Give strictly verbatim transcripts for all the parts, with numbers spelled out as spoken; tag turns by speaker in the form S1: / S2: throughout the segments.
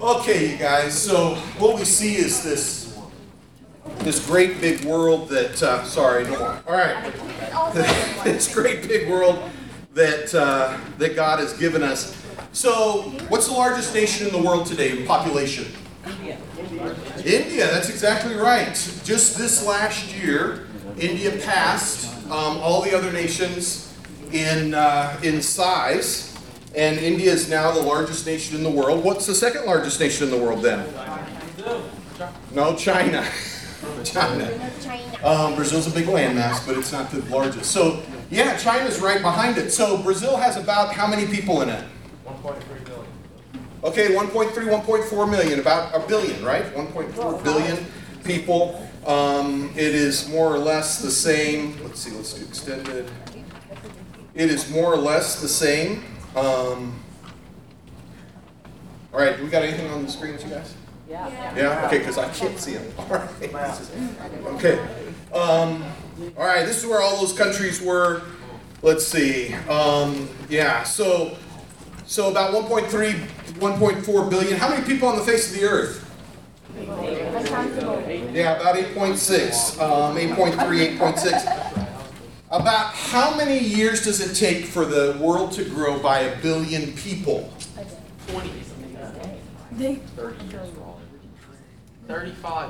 S1: Okay, you guys, so what we see is this this great big world that, uh, sorry, no more. All right. This great big world that, uh, that God has given us. So, what's the largest nation in the world today in population?
S2: India.
S1: India, that's exactly right. Just this last year, India passed um, all the other nations in, uh, in size. And India is now the largest nation in the world. What's the second largest nation in the world then? No, China. China. Um, Brazil's a big landmass, but it's not the largest. So, yeah, China's right behind it. So, Brazil has about how many people in it?
S3: one point three billion.
S1: Okay, one point three, one point four million, about a billion, right? one point four billion people. Um, it is more or less the same. Let's see, let's do extended. It is more or less the same. Um, all right, we got anything on the screens, you guys?
S2: Yeah.
S1: Yeah? Okay, because I can't see them. All right. Okay. Um, all right, this is where all those countries were. Let's see. Um, yeah, so so about one point three, one point four billion. How many people on the face of the earth? Yeah, about eight point six. Um, eight point three, eight point six. About how many years does it take for the world to grow by a billion people?
S3: twenty. thirty-five.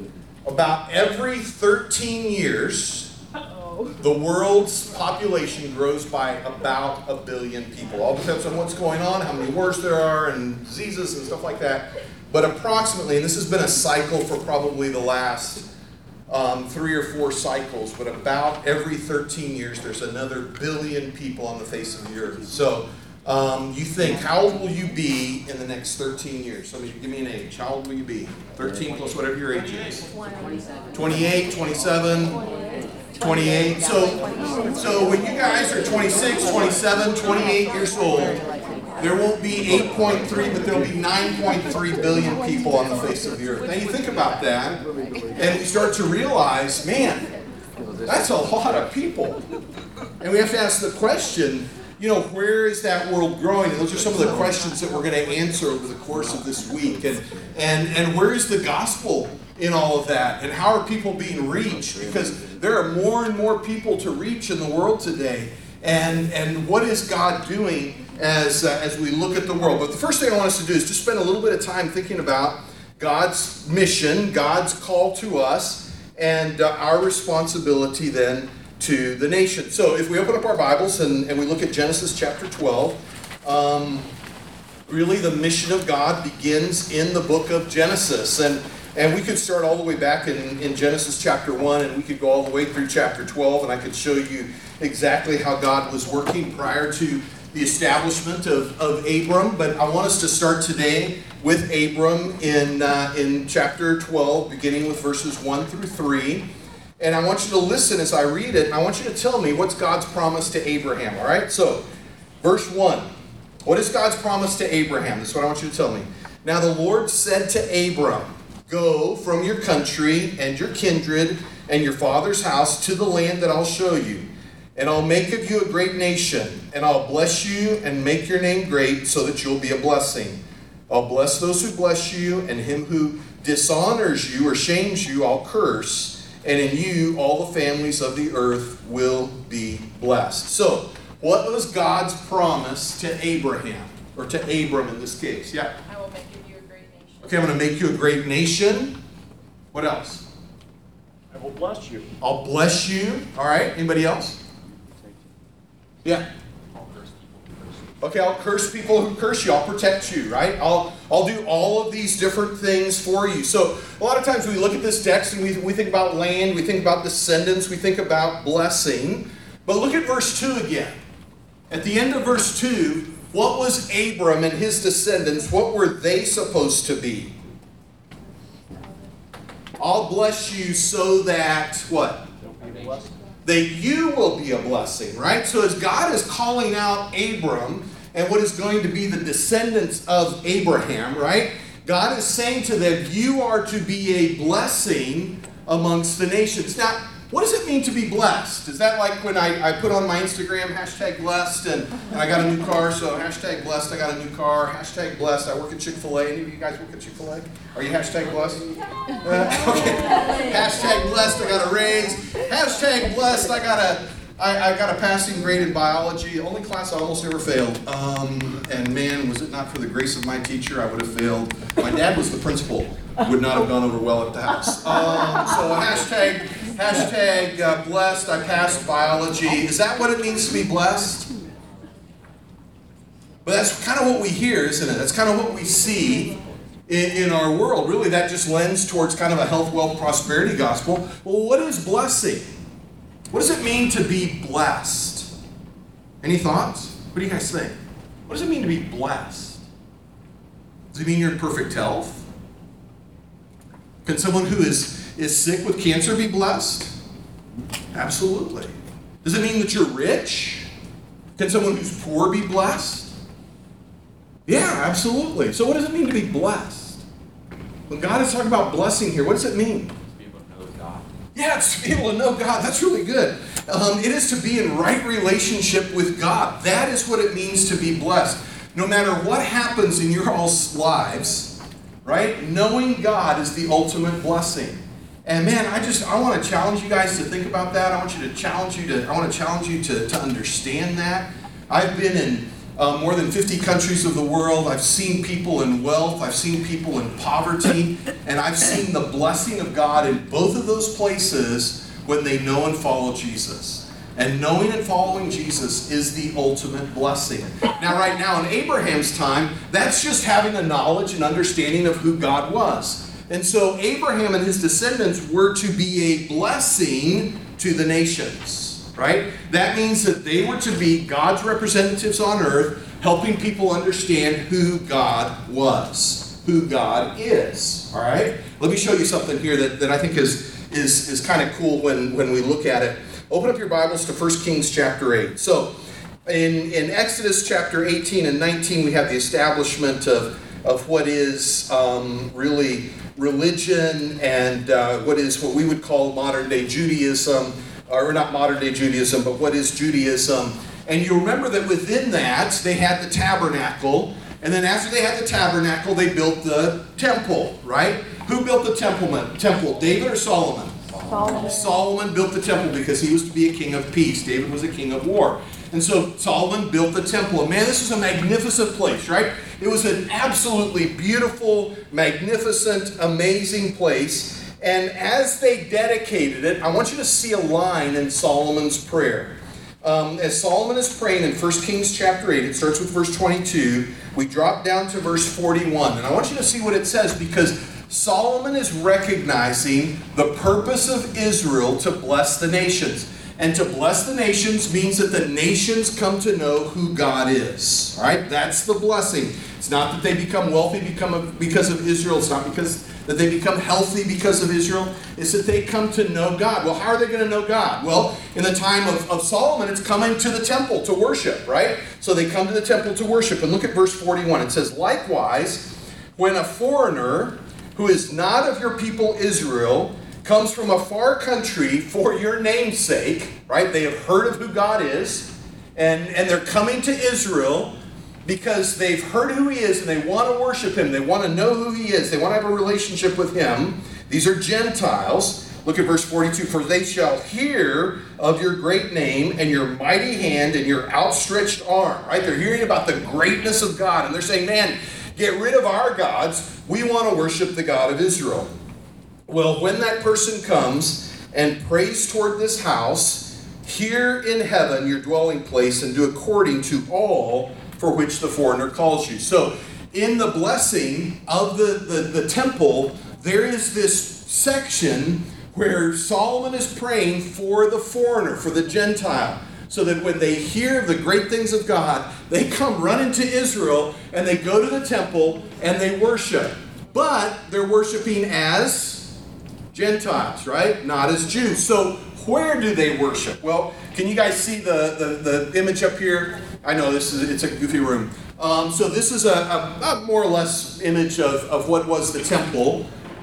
S1: About every thirteen years, the world's population grows by about a billion people. All depends on what's going on, how many wars there are, and diseases and stuff like that. But approximately, and this has been a cycle for probably the last um, three or four cycles, but about every thirteen years, there's another billion people on the face of the earth. So um, you think, how old will you be in the next thirteen years? Somebody give me an age. How old will you be? thirteen plus whatever your age is. twenty-eight, twenty-seven, twenty-eight. So, so when you guys are twenty-six, twenty-seven, twenty-eight years old, there won't be eight point three, but there'll be nine point three billion people on the face of the earth. Now you think about that, and you start to realize, man, that's a lot of people. And we have to ask the question, you know, where is that world growing? And those are some of the questions that we're going to answer over the course of this week. And, and, and where is the gospel in all of that? And how are people being reached? Because there are more and more people to reach in the world today. And, and what is God doing as, uh, as we look at the world? But the first thing I want us to do is just spend a little bit of time thinking about God's mission, God's call to us, and uh, our responsibility then to the nation. So if we open up our Bibles and, and we look at Genesis chapter twelve, um, really the mission of God begins in the book of Genesis. And, and we could start all the way back in, in Genesis chapter one, and we could go all the way through chapter twelve, and I could show you exactly how God was working prior to the establishment of, of Abram. But I want us to start today with Abram in, uh, in chapter twelve, beginning with verses one through three. And I want you to listen as I read it, and I want you to tell me what's God's promise to Abraham, all right? So, verse one. What is God's promise to Abraham? This is what I want you to tell me. Now the Lord said to Abram, "Go from your country and your kindred and your father's house to the land that I'll show you. And I'll make of you a great nation, and I'll bless you and make your name great so that you'll be a blessing. I'll bless those who bless you, and him who dishonors you or shames you I'll curse. And in you, all the families of the earth will be blessed." So, what was God's promise to Abraham? Or to Abram in this case? Yeah.
S4: I will make of you a great nation.
S1: Okay, I'm going to make you a great nation. What else?
S3: I will bless you.
S1: I'll bless you. All right. Anybody else? Yeah. Okay, I'll curse people who curse you. I'll protect you, right? I'll I'll do all of these different things for you. So a lot of times we look at this text and we, we think about land, we think about descendants, we think about blessing. But look at verse two again. At the end of verse two, what was Abram and his descendants, what were they supposed to be? I'll bless you so that, what? That you will be a blessing, right? So as God is calling out Abram and what is going to be the descendants of Abraham, right? God is saying to them, you are to be a blessing amongst the nations. Now, What does it mean to be blessed? Is that like when I, I put on my Instagram, hashtag blessed, and, and I got a new car, so hashtag blessed, I got a new car, hashtag blessed, I work at Chick-fil-A. Any of you guys work at Chick-fil-A? Are you hashtag blessed? Uh, okay. Hashtag blessed, I got a raise. Hashtag blessed, I got a, I, I got a passing grade in biology, the only class I almost never failed. Um, and man, was it not for the grace of my teacher, I would have failed. My dad was the principal. Would not have gone over well at the house. Um, so hashtag, hashtag uh, blessed, I passed biology. Is that what it means to be blessed? But that's kind of what we hear, isn't it? That's kind of what we see in, in our world. Really, that just lends towards kind of a health, wealth, prosperity gospel. Well, what is blessing? What does it mean to be blessed? Any thoughts? What do you guys think? What does it mean to be blessed? Does it mean you're in perfect health? Can someone who is, is sick with cancer be blessed? Absolutely. Does it mean that you're rich? Can someone who's poor be blessed? Yeah, absolutely. So what does it mean to be blessed? When God is talking about blessing here, what does it mean?
S3: To be able to know God.
S1: Yeah, it's to be able to know God. That's really good. Um, it is to be in right relationship with God. That is what it means to be blessed. No matter what happens in your all's lives, right? Knowing God is the ultimate blessing. And man, I just, I want to challenge you guys to think about that. I want you to challenge you to, I want to challenge you to, to understand that. I've been in uh, more than fifty countries of the world. I've seen people in wealth. I've seen people in poverty. And I've seen the blessing of God in both of those places when they know and follow Jesus. And knowing and following Jesus is the ultimate blessing. Now, right now in Abraham's time, that's just having a knowledge and understanding of who God was. And so Abraham and his descendants were to be a blessing to the nations, right? That means that they were to be God's representatives on earth, helping people understand who God was, who God is, all right? Let me show you something here that, that I think is, is, is kind of cool when, when we look at it. Open up your Bibles to First Kings chapter eight. So, in, in Exodus chapter eighteen and nineteen, we have the establishment of, of what is um, really religion and uh, what is what we would call modern-day Judaism, or not modern-day Judaism, but what is Judaism. And you remember that within that, they had the tabernacle, and then after they had the tabernacle, they built the temple, right? Who built the temple? Temple, David or Solomon?
S2: Solomon.
S1: Solomon built the temple because he was to be a king of peace. David was a king of war. And so Solomon built the temple. And man, this was a magnificent place, right? It was an absolutely beautiful, magnificent, amazing place. And as they dedicated it, I want you to see a line in Solomon's prayer. Um, as Solomon is praying in First Kings chapter eight, it starts with verse twenty-two. We drop down to verse forty-one. And I want you to see what it says, because Solomon is recognizing the purpose of Israel to bless the nations. And to bless the nations means that the nations come to know who God is. All right? That's the blessing. It's not that they become wealthy become a, because of Israel. It's not because that they become healthy because of Israel. It's that they come to know God. Well, how are they going to know God? Well, in the time of, of Solomon, it's coming to the temple to worship, right? So they come to the temple to worship. And look at verse forty-one. It says, likewise, when a foreigner who is not of your people Israel comes from a far country for your name's sake, right? They have heard of who God is, and, and they're coming to Israel because they've heard who he is and they want to worship him. They want to know who he is. They want to have a relationship with him. These are Gentiles. Look at verse forty-two. For they shall hear of your great name and your mighty hand and your outstretched arm, right? They're hearing about the greatness of God, and they're saying, man, get rid of our gods. We want to worship the God of Israel. Well, when that person comes and prays toward this house, here in heaven, your dwelling place, and do according to all for which the foreigner calls you. So, in the blessing of the, the, the temple, there is this section where Solomon is praying for the foreigner, for the Gentile, so that when they hear the great things of God, they come running to Israel and they go to the temple and they worship. But they're worshiping as Gentiles, right? Not as Jews. So where do they worship? Well, can you guys see the, the, the image up here? I know this is it's a goofy room. Um, so this is a, a, a more or less image of, of what was the temple.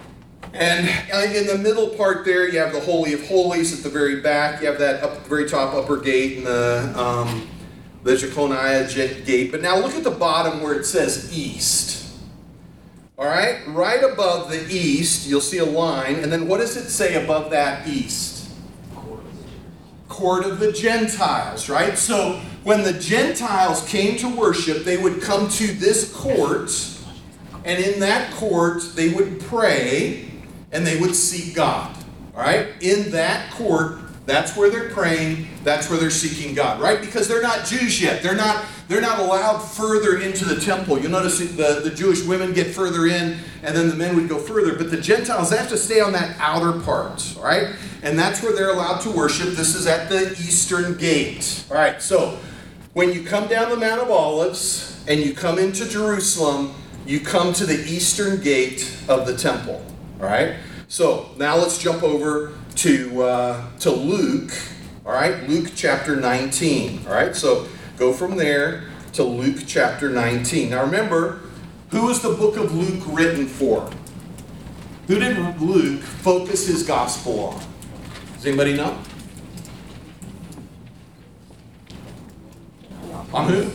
S1: And in the middle part there, you have the Holy of Holies. At the very back, you have that up, very top upper gate and the, um, the Jeconiah gate. But now look at the bottom where it says east. All right, right above the east, you'll see a line. And then what does it say above that east? Court of the Gentiles, right? So when the Gentiles came to worship, they would come to this court. And in that court, they would pray. And they would seek God, all right? In that court, that's where they're praying, that's where they're seeking God, right? Because they're not Jews yet. They're not, they're not allowed further into the temple. You'll notice the, the Jewish women get further in, and then the men would go further. But the Gentiles, they have to stay on that outer part, all right? And that's where they're allowed to worship. This is at the eastern gate, all right? So when you come down the Mount of Olives, and you come into Jerusalem, you come to the eastern gate of the temple. All right, so now let's jump over to uh, to Luke. All right, Luke chapter nineteen. All right, so go from there to Luke chapter nineteen. Now remember, who was the book of Luke written for? Who did Luke focus his gospel on? Does anybody know? On who?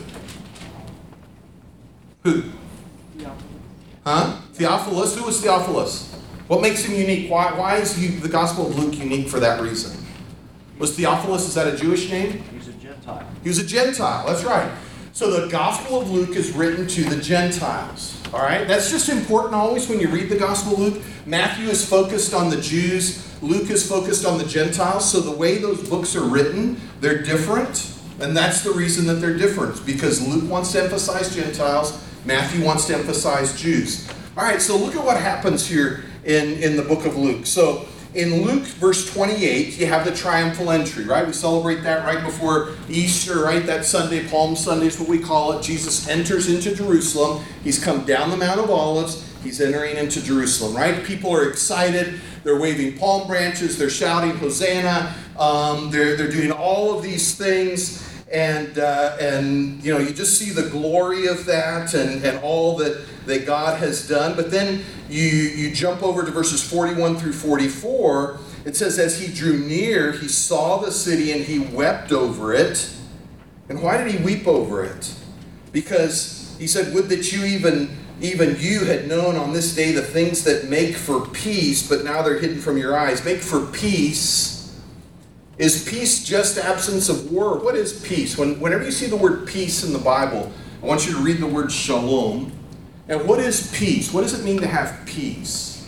S1: Who? Huh? Theophilus. Who was Theophilus? What makes him unique? Why, why is he, the Gospel of Luke unique for that reason? Was Theophilus, is that a Jewish name?
S3: He's a Gentile.
S1: He was a Gentile, that's right. So the Gospel of Luke is written to the Gentiles. All right? That's just important always when you read the Gospel of Luke. Matthew is focused on the Jews. Luke is focused on the Gentiles. So the way those books are written, they're different. And that's the reason that they're different. Because Luke wants to emphasize Gentiles. Matthew wants to emphasize Jews. All right, so look at what happens here in, in the book of Luke. So in Luke verse twenty-eight, you have the triumphal entry, right? We celebrate that right before Easter, right? That Sunday, Palm Sunday is what we call it. Jesus enters into Jerusalem. He's come down the Mount of Olives. He's entering into Jerusalem, right? People are excited. They're waving palm branches. They're shouting, Hosanna. Um, they're, they're doing all of these things. And, uh, and you know, you just see the glory of that and, and all that, that God has done. But then you, you jump over to verses forty-one through forty-four. It says, as he drew near, he saw the city and he wept over it. And why did he weep over it? Because he said, would that you even, even you had known on this day the things that make for peace, but now they're hidden from your eyes. Make for peace. Is peace just absence of war? What is peace? When, whenever you see the word peace in the Bible, I want you to read the word shalom. And what is peace? What does it mean to have peace?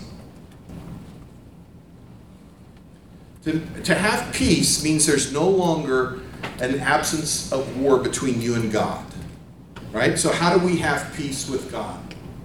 S1: To, to have peace means there's no longer an absence of war between you and God. Right? So how do we have peace with God?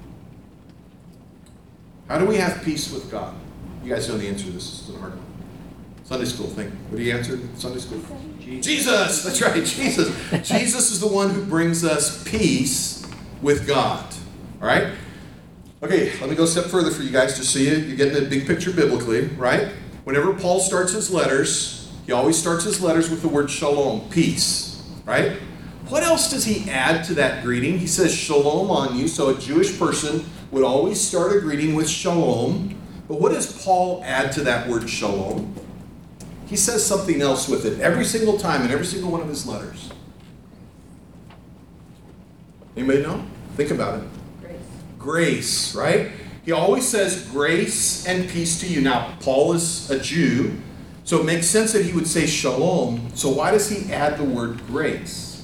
S1: How do we have peace with God? You guys know the answer to this. This is a hard one. Sunday school thing. What do you answer in Sunday school? Jesus. Jesus. That's right, Jesus. Jesus is the one who brings us peace with God. All right? Okay, let me go a step further for you guys to see it. You're getting the big picture biblically, right? Whenever Paul starts his letters, he always starts his letters with the word shalom, peace, right? What else does he add to that greeting? He says shalom on you. So a Jewish person would always start a greeting with shalom. But what does Paul add to that word shalom? He says something else with it every single time in every single one of his letters. Anybody know? Think about it.
S2: Grace.
S1: Grace, right? He always says grace and peace to you. Now, Paul is a Jew, so it makes sense that he would say shalom. So why does he add the word grace?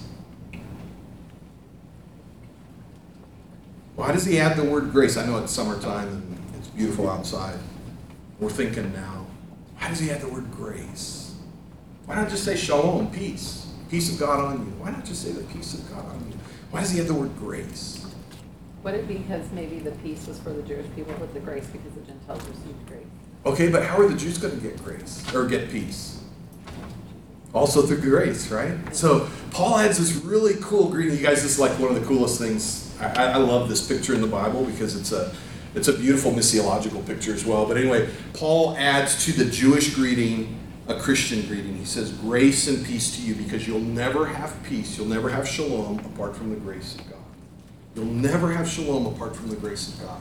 S1: Why does he add the word grace? I know it's summertime and it's beautiful outside. We're thinking now, why does he add the word grace? Why not just say shalom, peace? Peace of God on you. Why not just say the peace of God on you? Why does he add the word grace?
S2: Would it be because maybe the peace was for the Jewish people, but the grace because the Gentiles received grace?
S1: Okay, but how are the Jews going to get grace or get peace? Also through grace, right? So Paul adds this really cool greeting. You guys, this is like one of the coolest things. I, I love this picture in the Bible because it's a It's a beautiful missiological picture as well. But anyway, Paul adds to the Jewish greeting a Christian greeting. He says, grace and peace to you, because you'll never have peace, you'll never have shalom apart from the grace of God. You'll never have shalom apart from the grace of God.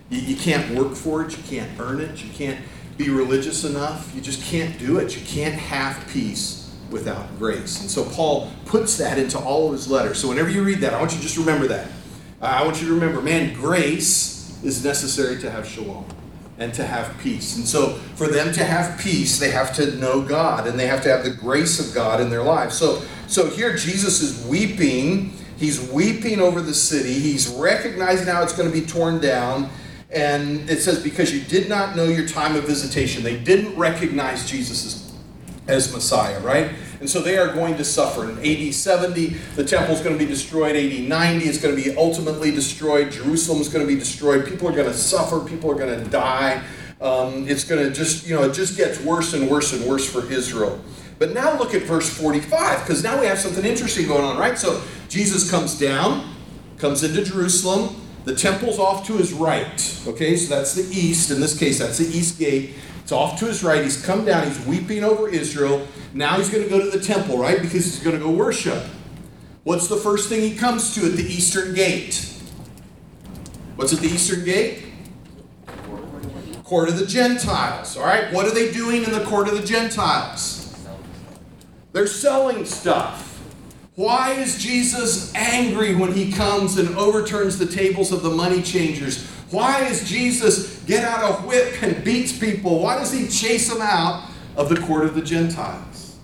S1: You, you can't work for it. You can't earn it. You can't be religious enough. You just can't do it. You can't have peace without grace. And so Paul puts that into all of his letters. So whenever you read that, I want you to just remember that. Uh, I want you to remember, man, grace is necessary to have shalom and to have peace. And so for them to have peace, they have to know God and they have to have the grace of God in their lives. So, so here Jesus is weeping. He's weeping over the city. He's recognizing how it's going to be torn down. And it says, because you did not know your time of visitation. They didn't recognize Jesus as, as Messiah, right? And so they are going to suffer. In A D seventy, the temple is going to be destroyed. A D ninety, it's going to be ultimately destroyed. Jerusalem is going to be destroyed. People are going to suffer. People are going to die. Um, it's going to just, you know, it just gets worse and worse and worse for Israel. But now look at verse forty-five, because now we have something interesting going on, right? So Jesus comes down, comes into Jerusalem. The temple's off to his right. Okay, so that's the east. In this case, that's the east gate. It's off to his right. He's come down. He's weeping over Israel. Now he's going to go to the temple, right? Because he's going to go worship. What's the first thing he comes to at the eastern gate? What's at the eastern gate? Court of the Gentiles. All right? What are they doing in the court of the Gentiles? They're selling stuff. Why is Jesus angry when he comes and overturns the tables of the money changers? Why does Jesus get out a whip and beats people? Why does he chase them out of the court of the Gentiles?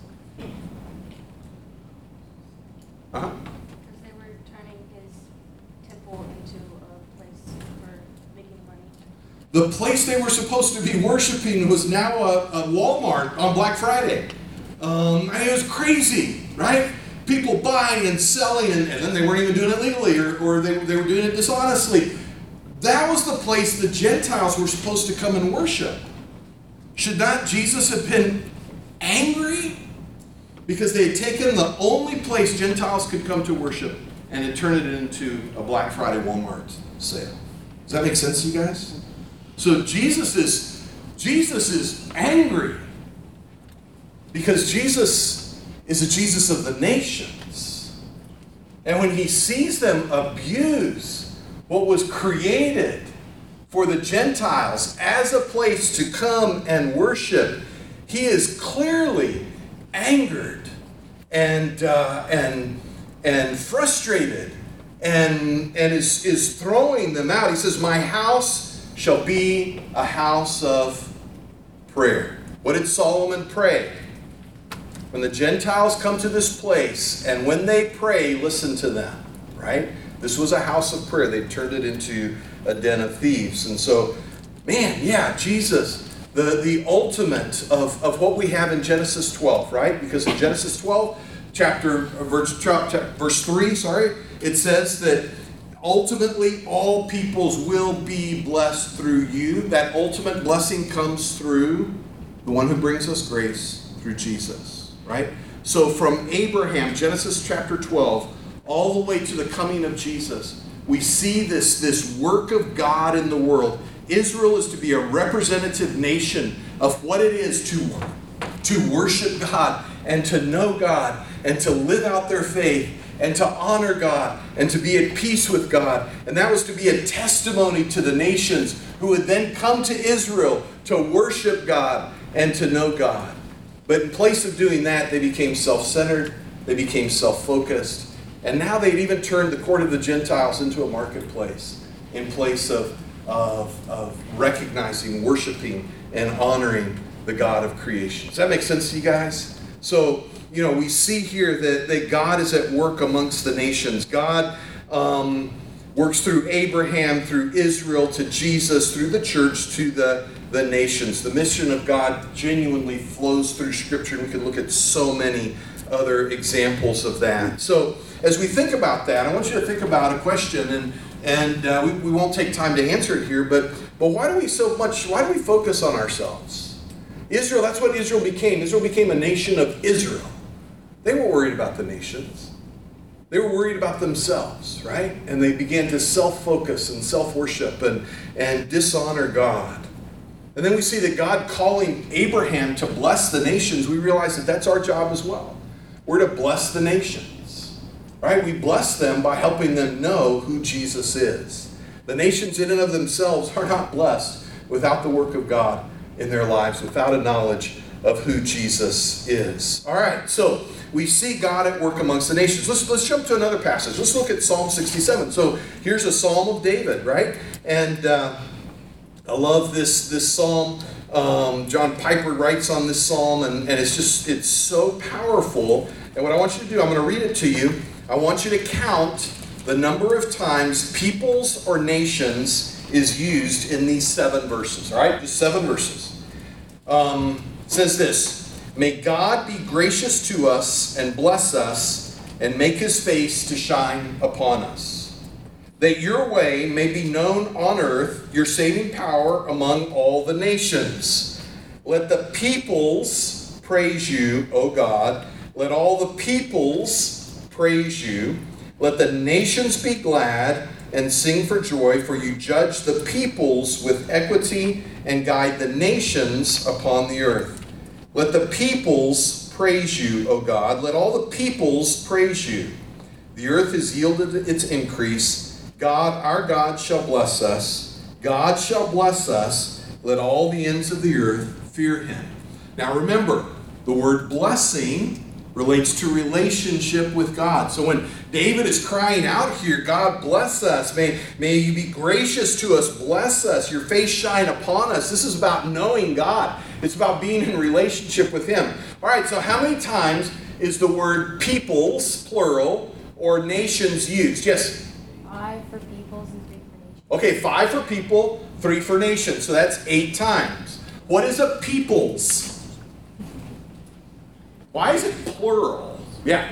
S1: Uh-huh.
S4: Because they were turning his temple into a place for making money.
S1: The place they were supposed to be worshiping was now a, a Walmart on Black Friday. Um, and it was crazy, right? People buying and selling, and, and then they weren't even doing it legally, or, or they, they were doing it dishonestly. That was the place the Gentiles were supposed to come and worship. Should not Jesus have been angry? Because they had taken the only place Gentiles could come to worship and had turned it into a Black Friday Walmart sale. Does that make sense to you guys? So Jesus is, Jesus is angry because Jesus is a Jesus of the nations. And when he sees them abuse what was created for the Gentiles as a place to come and worship, he is clearly angered and uh, and and frustrated and and is is throwing them out. He says, "My house shall be a house of prayer." What did Solomon pray? When the Gentiles come to this place, and when they pray, listen to them, right? This was a house of prayer. They turned it into a den of thieves. And so, man, yeah, Jesus, the, the ultimate of, of what we have in Genesis twelve, right? Because in Genesis twelve, chapter, verse, chapter, verse three, sorry, it says that ultimately all peoples will be blessed through you. That ultimate blessing comes through the one who brings us grace, through Jesus. Right? So from Abraham, Genesis chapter twelve, all the way to the coming of Jesus, we see this, this work of God in the world. Israel is to be a representative nation of what it is to, to worship God and to know God and to live out their faith and to honor God and to be at peace with God. And that was to be a testimony to the nations who would then come to Israel to worship God and to know God. But in place of doing that, they became self-centered, they became self-focused, and now they'd even turned the court of the Gentiles into a marketplace in place of, of, of recognizing, worshiping, and honoring the God of creation. Does that make sense to you guys? So, you know, we see here that, that God is at work amongst the nations. God um, works through Abraham, through Israel, to Jesus, through the church, to the the nations. The mission of God genuinely flows through Scripture, and we can look at so many other examples of that. So as we think about that, I want you to think about a question, and and uh, we, we won't take time to answer it here, but but why do we so much, why do we focus on ourselves? Israel, that's what Israel became. Israel became a nation of Israel. They weren't worried about the nations. They were worried about themselves, right? And they began to self-focus and self-worship and, and dishonor God. And then we see that God calling Abraham to bless the nations. We realize that that's our job as well. We're to bless the nations, right? We bless them by helping them know who Jesus is. The nations in and of themselves are not blessed without the work of God in their lives, without a knowledge of who Jesus is. All right, so we see God at work amongst the nations. Let's, let's jump to another passage. Let's look at Psalm sixty-seven. So here's a Psalm of David, right? And uh, I love this, this Psalm. Um, John Piper writes on this Psalm, and, and it's just, it's so powerful. And what I want you to do, I'm going to read it to you. I want you to count the number of times peoples or nations is used in these seven verses. All right, just seven verses. Um, it says this: may God be gracious to us and bless us and make his face to shine upon us, that your way may be known on earth, your saving power among all the nations. Let the peoples praise you, O God. Let all the peoples praise you. Let the nations be glad and sing for joy, for you judge the peoples with equity and guide the nations upon the earth. Let the peoples praise you, O God. Let all the peoples praise you. The earth has yielded its increase. God, our God, shall bless us. God shall bless us. Let all the ends of the earth fear him. Now remember, the word blessing relates to relationship with God. So when David is crying out here, God bless us, may, may you be gracious to us, bless us, your face shine upon us. This is about knowing God. It's about being in relationship with him. All right, so how many times is the word peoples, plural, or nations used? Yes?
S4: Five for peoples and three for nations.
S1: Okay, five for people, three for nations. So that's eight times. What is a peoples? Why is it plural? Yeah.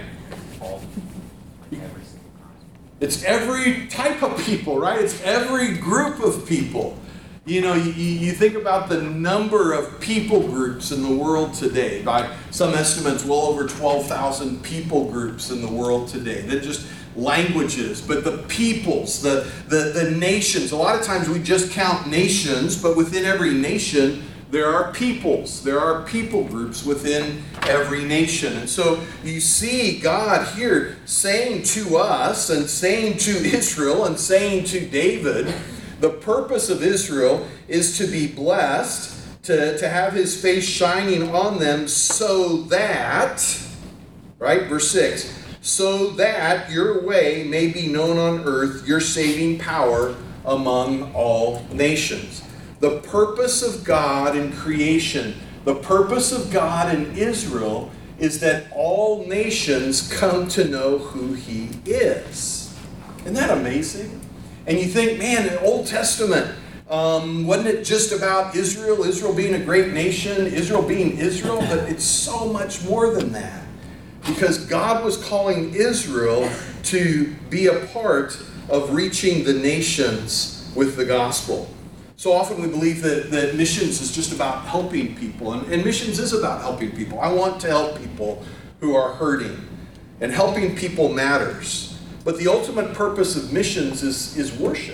S1: It's every type of people, right? It's every group of people. You know, you, you think about the number of people groups in the world today. By some estimates, well over twelve thousand people groups in the world today. They're just languages, but the peoples, the, the, the nations. A lot of times we just count nations, but within every nation, there are peoples. There are people groups within every nation. And so you see God here saying to us and saying to Israel and saying to David, the purpose of Israel is to be blessed, to, to have his face shining on them so that, right, verse six, so that your way may be known on earth, your saving power among all nations. The purpose of God in creation, the purpose of God in Israel is that all nations come to know who he is. Isn't that amazing? And you think, man, the Old Testament, um, wasn't it just about Israel, Israel being a great nation, Israel being Israel? But it's so much more than that. Because God was calling Israel to be a part of reaching the nations with the gospel. So often we believe that, that missions is just about helping people, and, and missions is about helping people. I want to help people who are hurting, and helping people matters. But the ultimate purpose of missions is, is worship.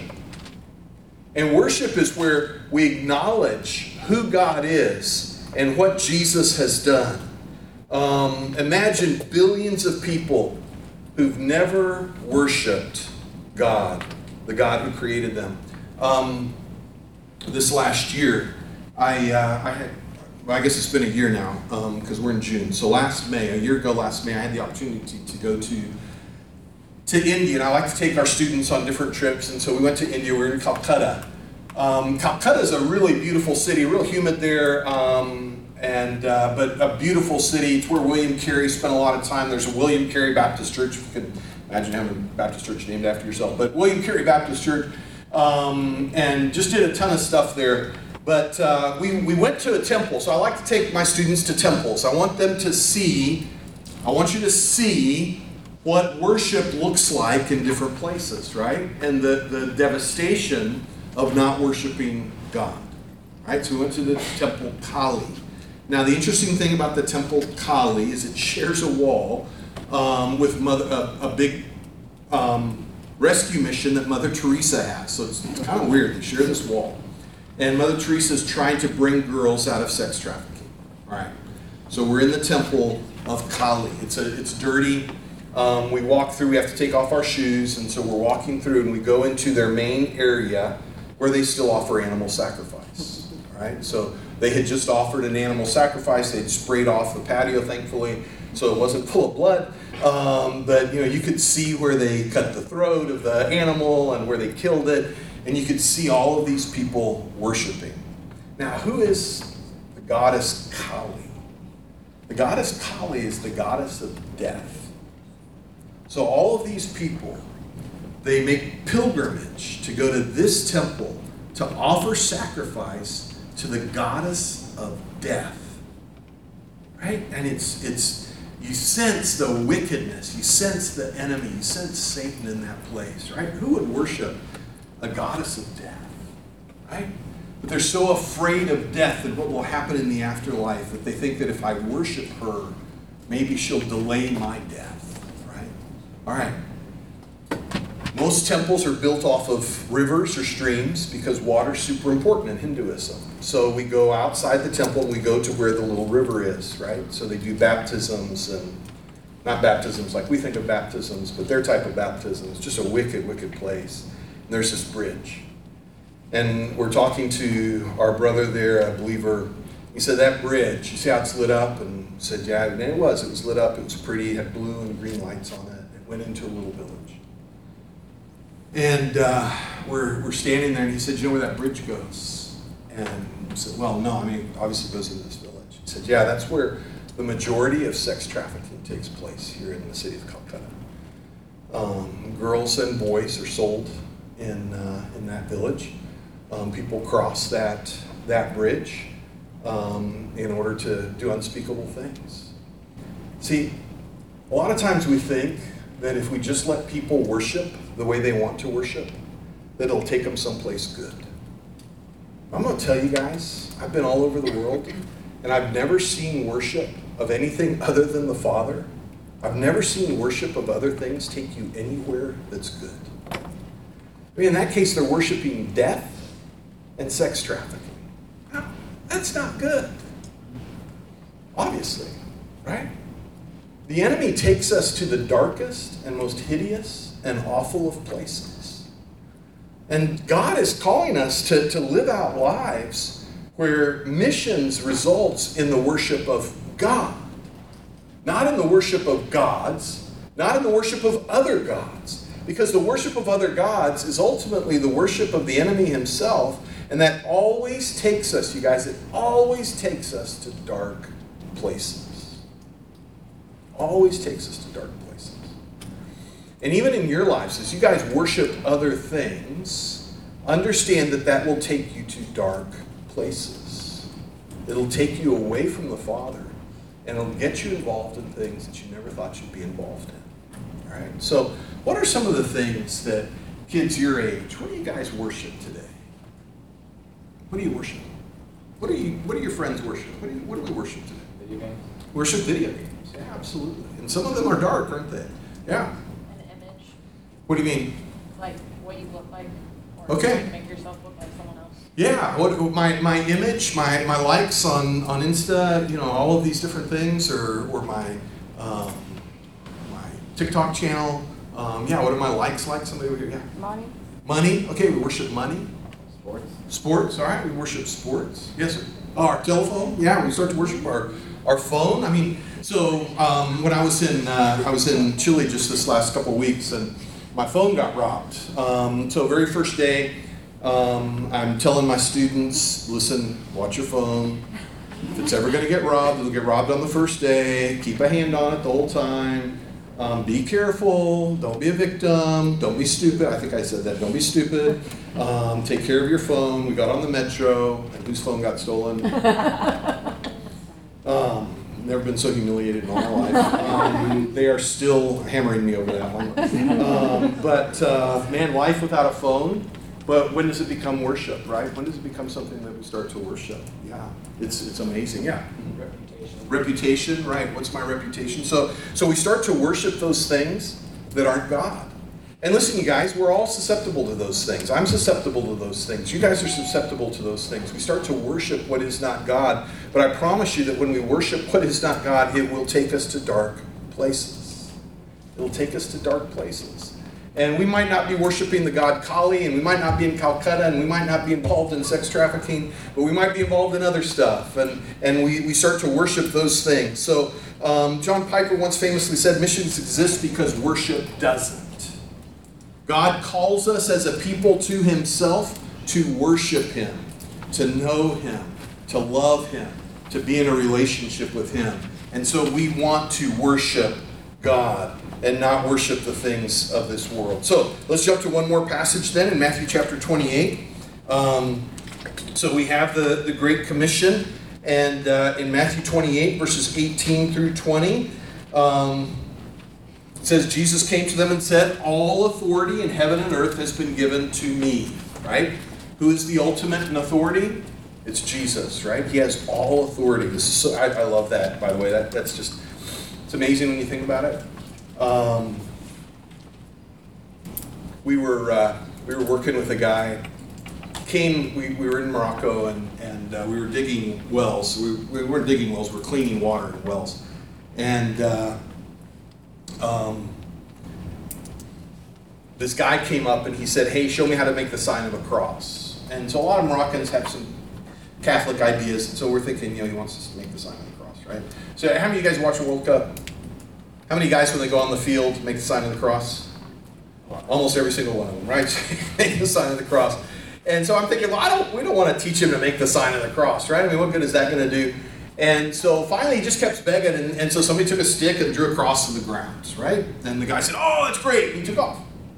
S1: And worship is where we acknowledge who God is and what Jesus has done. Um, imagine billions of people who've never worshiped God, the God who created them. Um, This last year, I, uh, I had, well, I guess it's been a year now, because um, we're in June. So last May, a year ago last May, I had the opportunity to go to to India. And I like to take our students on different trips, and so we went to India. We were in Calcutta. Um, Calcutta is a really beautiful city, real humid there, um, and uh, but a beautiful city. It's where William Carey spent a lot of time. There's a William Carey Baptist Church. If you can imagine having a Baptist church named after yourself. But William Carey Baptist Church. Um, and just did a ton of stuff there. But uh, we, we went to a temple. So I like to take my students to temples. I want them to see, I want you to see what worship looks like in different places, right? And the, the devastation of not worshiping God, right? So we went to the temple Kali. Now the interesting thing about the temple Kali is it shares a wall um, with mother, a, a big um, rescue mission that Mother Teresa has. So it's, it's kind of weird. They share this wall. And Mother Teresa is trying to bring girls out of sex trafficking. All right. So we're in the temple of Kali. It's a it's dirty. Um, we walk through, we have to take off our shoes, and so we're walking through and we go into their main area where they still offer animal sacrifice. All right, so they had just offered an animal sacrifice. They'd sprayed off the patio, thankfully, so it wasn't full of blood. Um, but you know, you could see where they cut the throat of the animal and where they killed it, and you could see all of these people worshiping. Now, who is the goddess Kali? The goddess Kali is the goddess of death. So all of these people, they make pilgrimage to go to this temple to offer sacrifice to the goddess of death. Right? And it's it's you sense the wickedness, you sense the enemy, you sense Satan in that place, right? Who would worship a goddess of death? Right? But they're so afraid of death and what will happen in the afterlife that they think that if I worship her, maybe she'll delay my death, right? All right. Most temples are built off of rivers or streams because water's super important in Hinduism. So we go outside the temple and we go to where the little river is, right? So they do baptisms and, not baptisms like we think of baptisms, but their type of baptism is just a wicked, wicked place. And there's this bridge. And we're talking to our brother there, a believer. He said, that bridge, you see how it's lit up? And he said, yeah, and it was. It was lit up. It was pretty. It had blue and green lights on it. It went into a little village. And uh, we're, we're standing there, and he said, you know where that bridge goes? And I said, well, no, I mean, obviously it goes into this village. He said, yeah, that's where the majority of sex trafficking takes place here in the city of Calcutta. Um, girls and boys are sold in, uh, in that village. Um, people cross that, that bridge um, in order to do unspeakable things. See, a lot of times we think that if we just let people worship the way they want to worship, that it'll take them someplace good. I'm going to tell you guys, I've been all over the world, and I've never seen worship of anything other than the Father. I've never seen worship of other things take you anywhere that's good. I mean, in that case, they're worshiping death and sex trafficking. Now, that's not good. Obviously, right? The enemy takes us to the darkest and most hideous and awful of places. And God is calling us to, to live out lives where missions results in the worship of God. Not in the worship of gods, not in the worship of other gods. Because the worship of other gods is ultimately the worship of the enemy himself, and that always takes us, you guys, it always takes us to dark places. Always takes us to dark places. And even in your lives, as you guys worship other things, understand that that will take you to dark places. It'll take you away from the Father, and it'll get you involved in things that you never thought you'd be involved in. All right? So, what are some of the things that kids your age, what do you guys worship today? What do you worship? What do you? What do your friends worship? What do, you, what do we worship today?
S3: Video games.
S1: Worship video games. Yeah, absolutely. And some of them are dark, aren't they? Yeah.
S4: An image,
S1: What do you mean?
S4: like what you look like, or
S1: Okay.
S4: like make yourself look like someone else.
S1: Yeah. What my my image, my my likes on on Insta, you know, all of these different things, or or my um, my TikTok channel. Um, yeah. What are my likes like? Somebody over here. Yeah.
S2: Money?
S1: Money. Okay. We worship money.
S3: Sports.
S1: Sports, all right, we worship sports. Yes, sir. Oh, our telephone, yeah, we start to worship our, our phone. I mean, so um, when I was in uh, I was in Chile just this last couple of weeks, and my phone got robbed. Um, so very first day, um, I'm telling my students, listen, watch your phone. If it's ever going to get robbed, it'll get robbed on the first day. Keep a hand on it the whole time. Um, be careful. Don't be a victim. Don't be stupid. I think I said that. Don't be stupid. Um, take care of your phone. We got on the metro, and whose phone got stolen? Um, never been so humiliated in all my life. Um, they are still hammering me over that one. Um, but uh, man, life without a phone. But when does it become worship, right? When does it become something that we start to worship? Yeah, it's it's amazing. Yeah.
S3: Reputation.
S1: Reputation, right? What's my reputation? So, so we start to worship those things that aren't God. And listen, you guys, we're all susceptible to those things. I'm susceptible to those things. You guys are susceptible to those things. We start to worship what is not God. But I promise you that when we worship what is not God, it will take us to dark places. It'll take us to dark places. And we might not be worshiping the god Kali, and we might not be in Calcutta, and we might not be involved in sex trafficking, but we might be involved in other stuff. And, and we, we start to worship those things. So um, John Piper once famously said, missions exist because worship doesn't. God calls us as a people to himself to worship him, to know him, to love him, to be in a relationship with him. And so we want to worship God and not worship the things of this world. So let's jump to one more passage then in Matthew chapter twenty-eight. Um, so we have the, the Great Commission, and uh, in Matthew twenty-eight, verses eighteen through twenty, um, it says, Jesus came to them and said, all authority in heaven and earth has been given to me, right? Who is the ultimate in authority? It's Jesus, right? He has all authority. This is so, I, I love that, by the way. That, that's just, it's amazing when you think about it. Um, we were uh, we were working with a guy. Came we, we were in Morocco and and uh, we were digging wells. We, we weren't digging wells. We were cleaning water in wells, and uh, um, this guy came up and he said, "Hey, show me how to make the sign of a cross." And so a lot of Moroccans have some Catholic ideas, and so we're thinking, you know, he wants us to make the sign of the cross, right? So how many of you guys watch the World Cup? How many guys, when they go on the field, make the sign of the cross? Almost every single one of them, right? Make the sign of the cross. And so I'm thinking, well, I don't, we don't want to teach him to make the sign of the cross, right? I mean, what good is that going to do? And so finally, he just kept begging, and, and so somebody took a stick and drew a cross to the ground, right? And the guy said, "Oh, that's great." And he took off.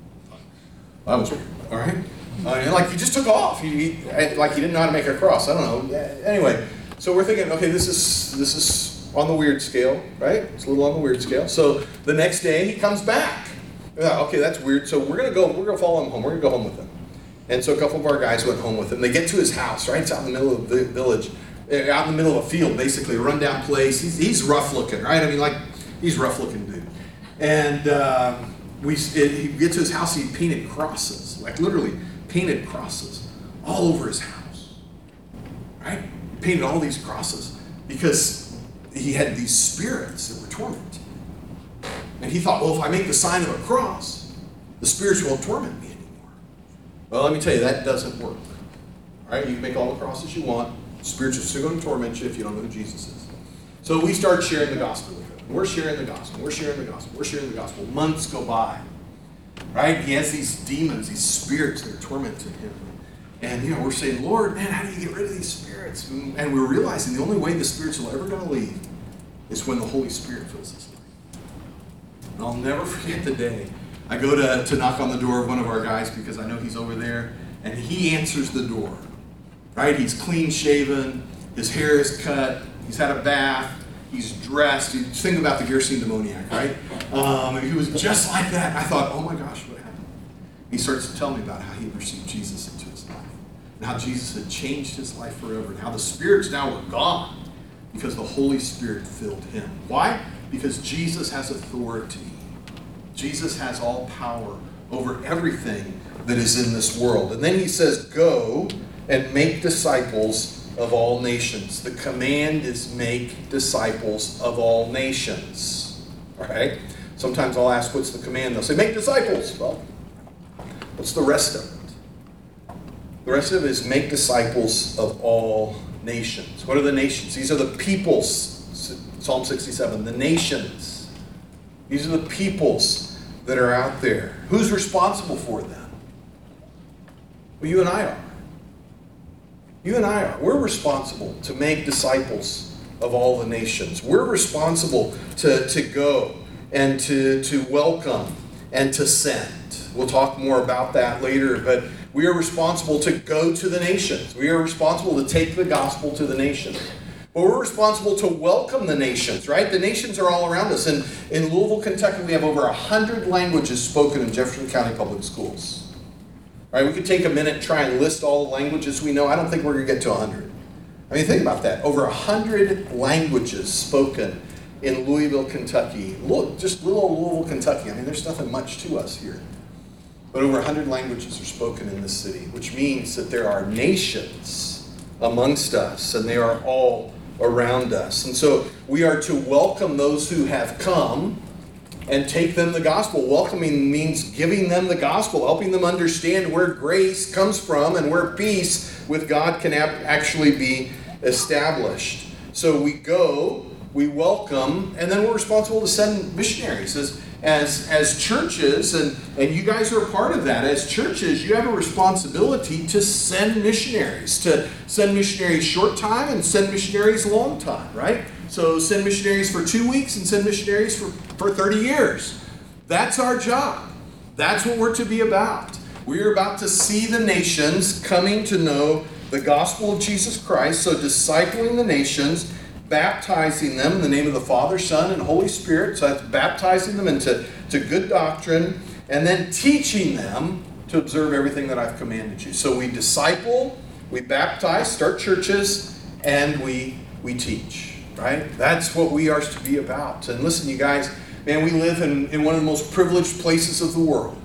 S1: That was weird, all right? Uh, and like, he just took off. He, he, like, he didn't know how to make a cross. I don't know. Yeah, anyway, so we're thinking, okay, this is this is on the weird scale, right? It's a little on the weird scale. So the next day he comes back. Yeah, okay, that's weird. So we're gonna go. We're gonna follow him home. We're gonna go home with him. And so a couple of our guys went home with him. They get to his house, right? It's out in the middle of the village, out in the middle of a field, basically a rundown place. He's, he's rough looking, right? I mean, like he's rough looking dude. And uh, we it, he get to his house. He painted crosses, like literally painted crosses all over his house, right? He painted all these crosses because he had these spirits that were tormenting. And he thought, well, if I make the sign of a cross, the spirits won't torment me anymore. Well, let me tell you, that doesn't work. All right, you can make all the crosses you want. Spirits are still going to torment you if you don't know who Jesus is. So we start sharing the gospel with him. We're sharing the gospel. We're sharing the gospel. We're sharing the gospel. Months go by. Right? He has these demons, these spirits that are tormenting him. And, you know, we're saying, Lord, man, how do you get rid of these spirits? And we're realizing the only way the spirits are ever going to leave is when the Holy Spirit fills his life. And I'll never forget the day I go to, to knock on the door of one of our guys because I know he's over there, and he answers the door. Right? He's clean shaven, his hair is cut, he's had a bath, he's dressed. You think about the Gerasene demoniac, right? Um, he was just like that. I thought, oh my gosh, what happened? He starts to tell me about how he received Jesus into his life, and how Jesus had changed his life forever, and how the spirits now were gone because the Holy Spirit filled him. Why? Because Jesus has authority. Jesus has all power over everything that is in this world. And then he says, go and make disciples of all nations. The command is make disciples of all nations. All right? Sometimes I'll ask, what's the command? They'll say, make disciples. Well, what's the rest of it? The rest of it is make disciples of all nations. What are the nations? These are the peoples. Psalm sixty-seven, the nations. These are the peoples that are out there. Who's responsible for them? Well, you and I are. You and I are. We're responsible to make disciples of all the nations. We're responsible to, to go and to, to welcome and to send. We'll talk more about that later, but we are responsible to go to the nations. We are responsible to take the gospel to the nations. But we're responsible to welcome the nations, right? The nations are all around us. And in Louisville, Kentucky, we have over one hundred languages spoken in Jefferson County Public Schools. All right, we could take a minute and try and list all the languages we know. I don't think we're going to get to one hundred. I mean, think about that. Over one hundred languages spoken in Louisville, Kentucky. Look, just little old Louisville, Kentucky. I mean, there's nothing much to us here. But over one hundred languages are spoken in this city, which means that there are nations amongst us, and they are all around us. And so we are to welcome those who have come and take them the gospel. Welcoming means giving them the gospel, helping them understand where grace comes from and where peace with God can actually be established. So we go, we welcome, and then we're responsible to send missionaries. As, as, as churches, and, and you guys are a part of that, as churches, you have a responsibility to send missionaries, to send missionaries short time and send missionaries long time, right? So send missionaries for two weeks and send missionaries for, for thirty years. That's our job. That's what we're to be about. We're about to see the nations coming to know the gospel of Jesus Christ, so discipling the nations, baptizing them in the name of the Father, Son, and Holy Spirit. So that's baptizing them into to good doctrine, and then teaching them to observe everything that I've commanded you. So we disciple, we baptize, start churches, and we we teach. Right? That's what we are to be about. And listen, you guys, man, we live in, in one of the most privileged places of the world.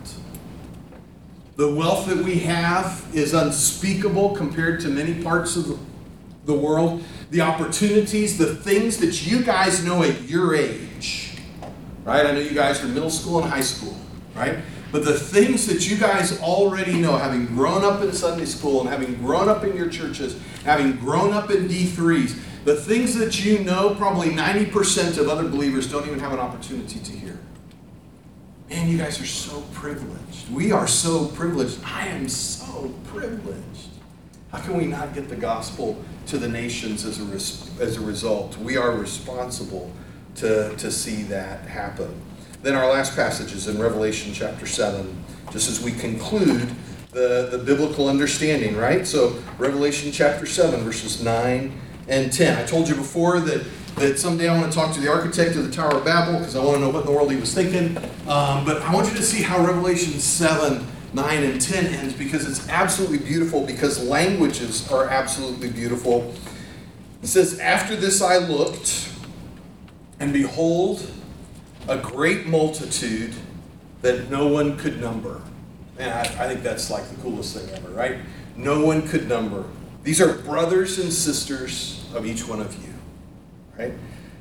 S1: The wealth that we have is unspeakable compared to many parts of the, the world. The opportunities, the things that you guys know at your age, right? I know you guys are in middle school and high school, right? But the things that you guys already know, having grown up in Sunday school and having grown up in your churches, having grown up in D threes, the things that you know, probably ninety percent of other believers don't even have an opportunity to hear. Man, you guys are so privileged. We are so privileged. I am so privileged. How can we not get the gospel to the nations as a, res- as a result? We are responsible to, to see that happen. Then our last passage is in Revelation chapter seven, just as we conclude the, the biblical understanding, right? So Revelation chapter seven, verses nine and ten. I told you before that, that someday I want to talk to the architect of the Tower of Babel because I want to know what in the world he was thinking. Um, but I want you to see how Revelation seven, nine, and ten ends, because it's absolutely beautiful, because languages are absolutely beautiful. It says, "After this I looked, and behold, a great multitude that no one could number." And I, I think that's like the coolest thing ever, right? No one could number. These are brothers and sisters of each one of you, right?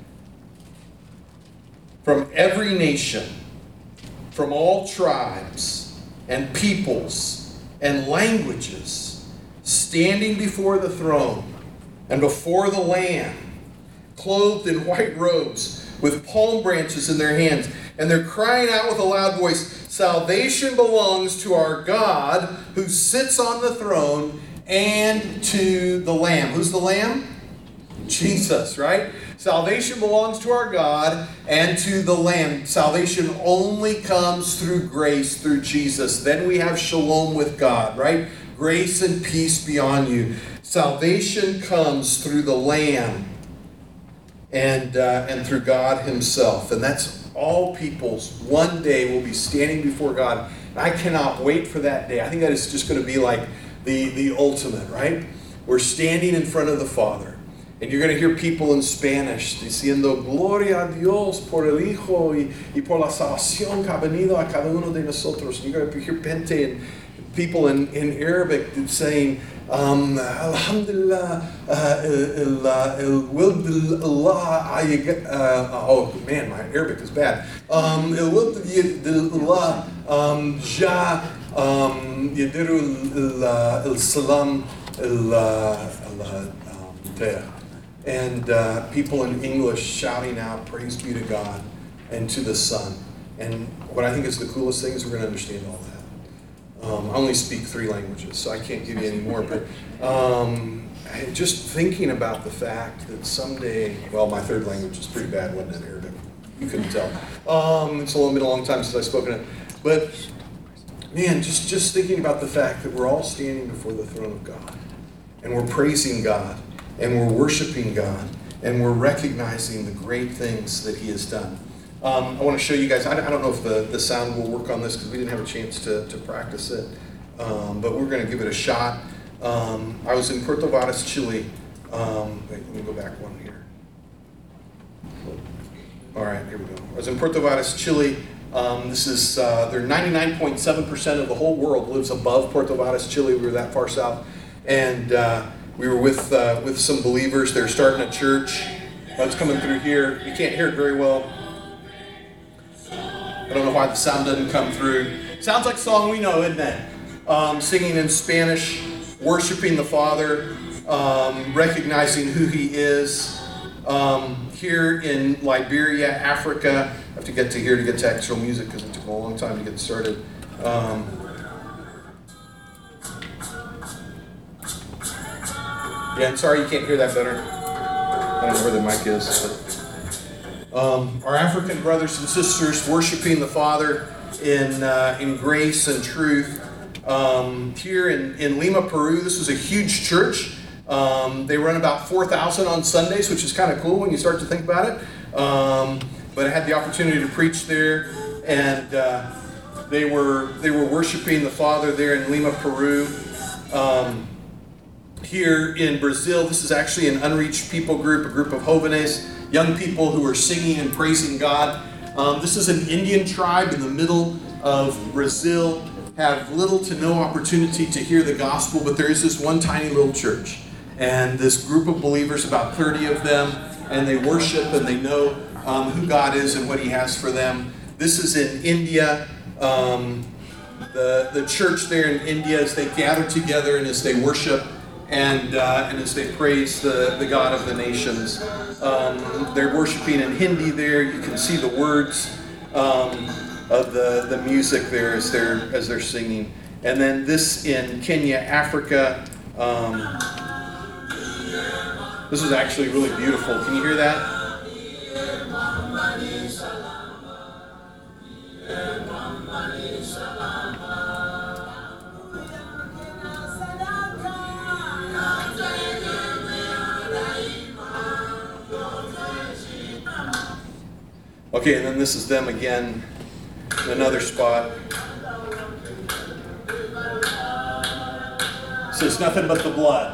S1: From every nation, from all tribes and peoples and languages, standing before the throne and before the Lamb, clothed in white robes, with palm branches in their hands. And they're crying out with a loud voice, "Salvation belongs to our God who sits on the throne and to the Lamb." Who's the Lamb? Jesus, right? Salvation belongs to our God and to the Lamb. Salvation only comes through grace, through Jesus. Then we have shalom with God, right? Grace and peace be on you. Salvation comes through the Lamb and uh, and through God himself. And that's all peoples one day will be standing before God. And I cannot wait for that day. I think that is just going to be like the, the ultimate, right? We're standing in front of the Father. And you're going to hear people in Spanish diciendo, "Gloria a Dios por el Hijo y, y por la salvación que ha venido a cada uno de nosotros." And you're going to hear gente and people in, in Arabic saying, um, "Alhamdulillah, uh, el, el will Allah," uh, oh man, my Arabic is bad. Um, "El will Allah, um, ja, um, yadiru el salam, el ter." And uh, people in English shouting out, "Praise be to God and to the Son." And what I think is the coolest thing is we're going to understand all that. Um, I only speak three languages, so I can't give you any more. But um, just thinking about the fact that someday, well, my third language is pretty bad, wasn't it, Arabic? You couldn't tell. Um, it's a little been a long time since I've spoken it. But man, just, just thinking about the fact that we're all standing before the throne of God, and we're praising God, and we're worshiping God, and we're recognizing the great things that he has done. Um, I want to show you guys, I, I don't know if the, the sound will work on this because we didn't have a chance to, to practice it, um, but we're going to give it a shot. Um, I was in Puerto Varas, Chile. Um, wait, let me go back one here. All right, here we go. I was in Puerto Varas, Chile. Um, this is, uh, they're ninety-nine point seven percent of the whole world lives above Puerto Varas, Chile. We were that far south. And uh, we were with uh, with some believers. They're starting a church. That's coming through here. You can't hear it very well. I don't know why the sound doesn't come through. Sounds like a song we know, isn't it? Um, singing in Spanish, worshiping the Father, um, recognizing who He is. Um, here in Liberia, Africa, I have to get to here to get to actual music because it took a long time to get started. Um, yeah, I'm sorry you can't hear that better. I don't know where the mic is. But, um, our African brothers and sisters worshiping the Father in uh, in grace and truth. Um, here in, in Lima, Peru, this was a huge church. Um, they run about four thousand on Sundays, which is kind of cool when you start to think about it. Um, but I had the opportunity to preach there, and uh, they were they were worshiping the Father there in Lima, Peru. Um, here in Brazil, this is actually an unreached people group, a group of jóvenes, young people who are singing and praising God. Um, this is an Indian tribe in the middle of Brazil, have little to no opportunity to hear the gospel, but there is this one tiny little church. And this group of believers, about thirty of them, and they worship and they know um, who God is and what He has for them. This is in India. Um, the, the church there in India, as they gather together and as they worship and, uh, and as they praise the, the God of the nations. Um, they're worshiping in Hindi there. You can see the words um, of the, the music there as they're, as they're singing. And then this in Kenya, Africa. Um, This is actually really beautiful. Can you hear that? Okay, and then this is them again in another spot. So it's nothing but the blood.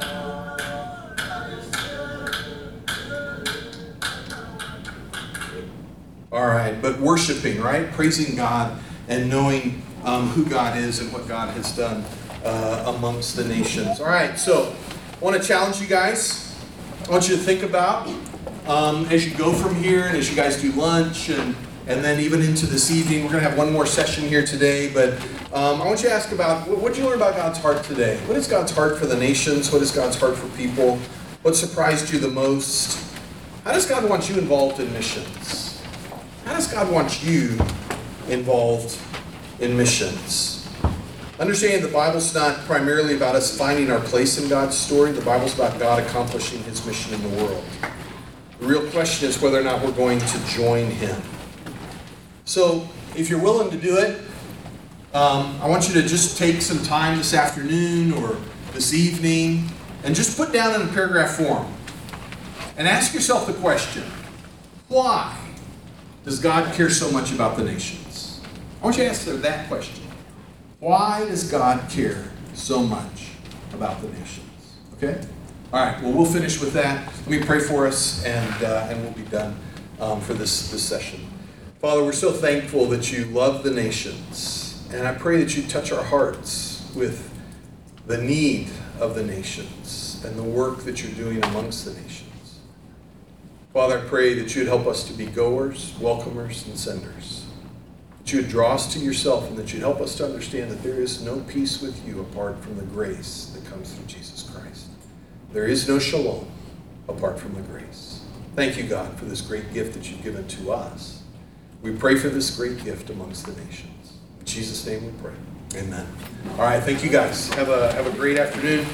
S1: All right, but worshiping, right? Praising God and knowing um, who God is and what God has done uh, amongst the nations. All right, so I want to challenge you guys. I want you to think about, um, as you go from here and as you guys do lunch and, and then even into this evening, we're going to have one more session here today, but um, I want you to ask about, what did you learn about God's heart today? What is God's heart for the nations? What is God's heart for people? What surprised you the most? How does God want you involved in missions? How does God want you involved in missions? Understanding the Bible's not primarily about us finding our place in God's story. The Bible's about God accomplishing His mission in the world. The real question is whether or not we're going to join Him. So, if you're willing to do it, um, I want you to just take some time this afternoon or this evening and just put down in a paragraph form and ask yourself the question, why does God care so much about the nations? I want you to answer that question. Why does God care so much about the nations? Okay? All right, well, we'll finish with that. Let me pray for us, and uh, and we'll be done um, for this, this session. Father, we're so thankful that you love the nations, and I pray that you touch our hearts with the need of the nations and the work that you're doing amongst the nations. Father, I pray that you would help us to be goers, welcomers, and senders. That you would draw us to yourself, and that you'd help us to understand that there is no peace with you apart from the grace that comes through Jesus Christ. There is no shalom apart from the grace. Thank you, God, for this great gift that you've given to us. We pray for this great gift amongst the nations. In Jesus' name we pray. Amen. All right, thank you guys. Have a, have a great afternoon.